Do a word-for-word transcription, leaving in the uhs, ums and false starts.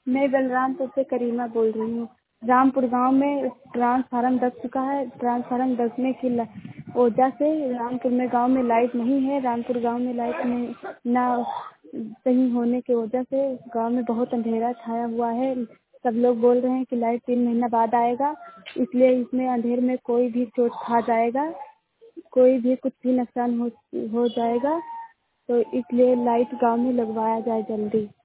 मैं बलरामपुर से करीमा बोल रही हूँ। रामपुर गांव में ट्रांसफार्मर दब चुका है। ट्रांसफार्मर दबने की ल- वजह से रामपुर में गांव में लाइट नहीं है। रामपुर गांव में लाइट नहीं ना सही होने की वजह से गांव में बहुत अंधेरा छाया हुआ है। सब लोग बोल रहे हैं कि लाइट तीन महीना बाद आएगा, इसलिए इसमें अंधेर में कोई भी चोट खा जाएगा, कोई भी कुछ भी नुकसान हो हो जाएगा, तो इसलिए लाइट गांव में लगवाया जाए जल्दी।